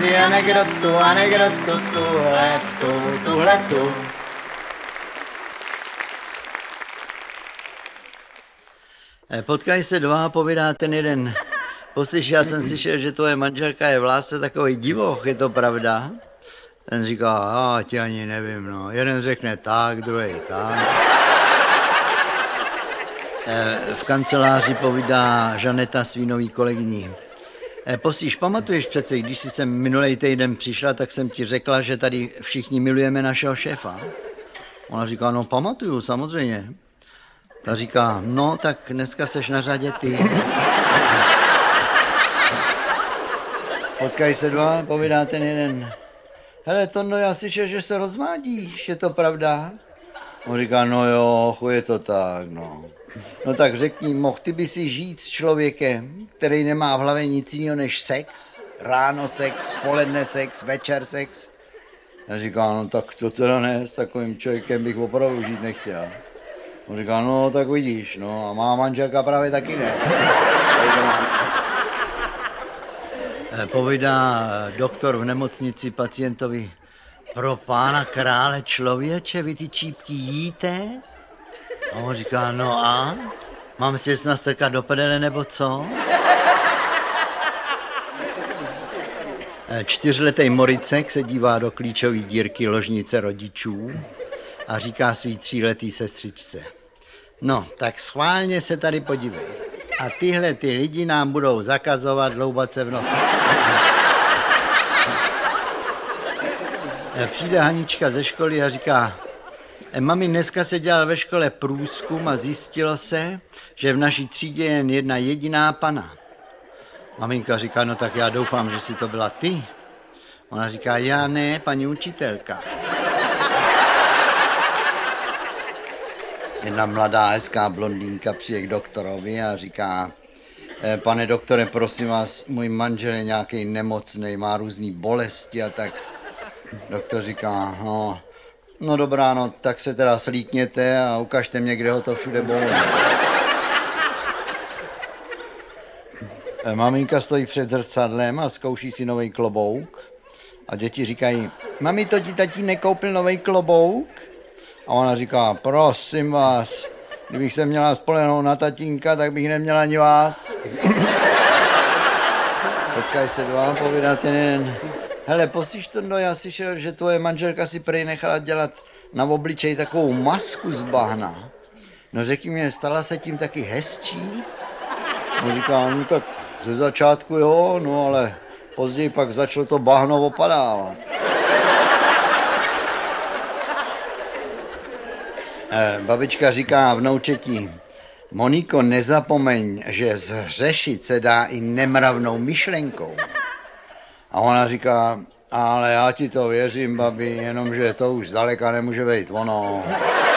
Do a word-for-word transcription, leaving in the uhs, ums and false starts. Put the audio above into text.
si anekdotu, anekdotu, tuhle tu, tuhle tu. Potkají se dva a povídá ten jeden. Poslyš, já jsem slyšel, že tvoje manželka je v lásce takový divoch, je to pravda? Ten říká, a ti ani nevím, no. Jeden řekne tak, druhý tak. V kanceláři povídá Žaneta svý nový kolegyni. Poslyš, pamatuješ přece, když jsi sem minulej týden přišla, tak jsem ti řekla, že tady všichni milujeme našeho šéfa. Ona říká, no pamatuju, samozřejmě. Ta říká, no tak dneska seš na řadě ty. Potkají se dva, povídá ten jeden. Hele, Tondo, já slyšel, že se rozvádíš, je to pravda? On říká, no jo, je to tak, no. No tak řekni, mohl ty by si žít s člověkem, který nemá v hlavě nic jiného než sex? Ráno sex, v poledne sex, večer sex? Já říká, no tak to teda ne, s takovým člověkem bych opravdu žít nechtěl. On říká, no tak vidíš, no a má manželka právě taky ne. Povídá doktor v nemocnici pacientovi, pro pána krále člověče, vy ty čípky jíte? A on říká, no a? Mám si je nastrkat do prdele nebo co? Čtyřletý Moricek se dívá do klíčové dírky ložnice rodičů a říká svý tříletý sestřičce. No, tak schválně se tady podívej. A tyhle ty lidi nám budou zakazovat hloubat se v nose. Přijde Hanička ze školy a říká, mami, dneska se dělal ve škole průzkum a zjistilo se, že v naší třídě je jen jedna jediná pana. Maminka říká, no tak já doufám, že si to byla ty. Ona říká, já ne, paní učitelka. Jedna mladá hezká blondýnka přijde k doktorovi a říká, pane doktore, prosím vás, můj manžel je nějaký nemocný, má různý bolesti a tak. Doktor říká, no, no dobrá, no tak se teda slíkněte a ukažte mě, kde ho to všude bolí. Maminka stojí před zrcadlem a zkouší si nový klobouk a děti říkají, mami, to ti tatínek koupil nový klobouk? A ona říká, prosím vás, kdybych se měla spolehnout na tatínka, tak bych neměla ani vás. Potkají se dva, povídá ten jeden. Hele, poslyš to, no, já slyšel, že tvoje manželka si prej nechala dělat na obličej takovou masku z bahna. No řekni mě, stala se tím taky hezčí? On říká, no tak ze začátku jo, no ale později pak začalo to bahno opadávat. Babička říká vnoučeti, Moniko, nezapomeň, že zhřešit se dá i nemravnou myšlenkou. A ona říká, ale já ti to věřím, babi, jenomže to už zdaleka nemůže být ono.